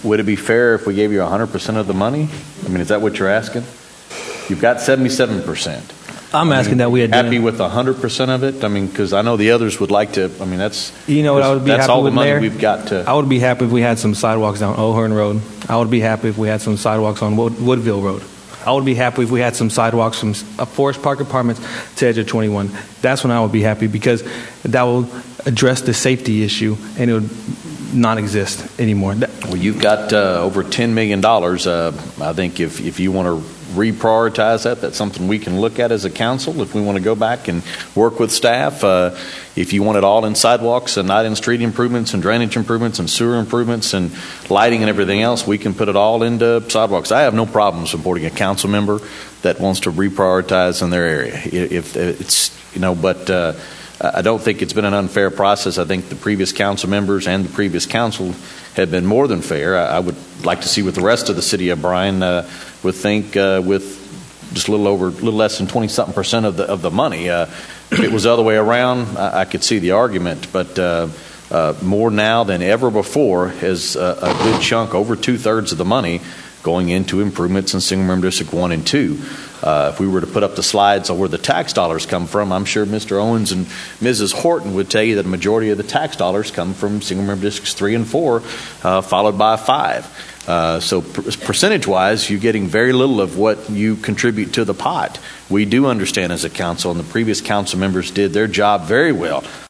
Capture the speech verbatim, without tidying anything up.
would it be fair if we gave you one hundred percent of the money? I mean, is that what you're asking? You've got seventy-seven percent. I'm I asking mean, that we had happy done, with one hundred percent of it? I mean, because I know the others would like to. I mean, that's you know what I would be that's happy all with, the money Mayor? we've got to. I would be happy if we had some sidewalks down O'Hearn Road. I would be happy if we had some sidewalks on Wood, Woodville Road. I would be happy if we had some sidewalks from uh, Forest Park Apartments to Edge of twenty-one. That's when I would be happy, because that will address the safety issue and it would not exist anymore. That, Well, you've got uh, over ten million dollars. Uh, I think if, if you want to reprioritize that, that's something we can look at as a council. If we want to go back and work with staff, uh, if you want it all in sidewalks and not in street improvements and drainage improvements and sewer improvements and lighting and everything else, we can put it all into sidewalks. I have no problem supporting a council member that wants to reprioritize in their area. If it's, you know, but uh, I don't think it's been an unfair process. I think the previous council members and the previous council have been more than fair. I, I would like to see what the rest of the city of Bryan uh, would think uh, with just a little over, a little less than twenty something percent of the of the money. Uh, if it was the other way around, I, I could see the argument, but uh, uh, more now than ever before is a, a good chunk, over two thirds of the money, going into improvements in single member district one and two. Uh, if we were to put up the slides on where the tax dollars come from, I'm sure Mister Owens and Missus Horton would tell you that a majority of the tax dollars come from single member districts three and four, uh, followed by five. Uh, so per- percentage-wise, you're getting very little of what you contribute to the pot. We do understand as a council, and the previous council members did their job very well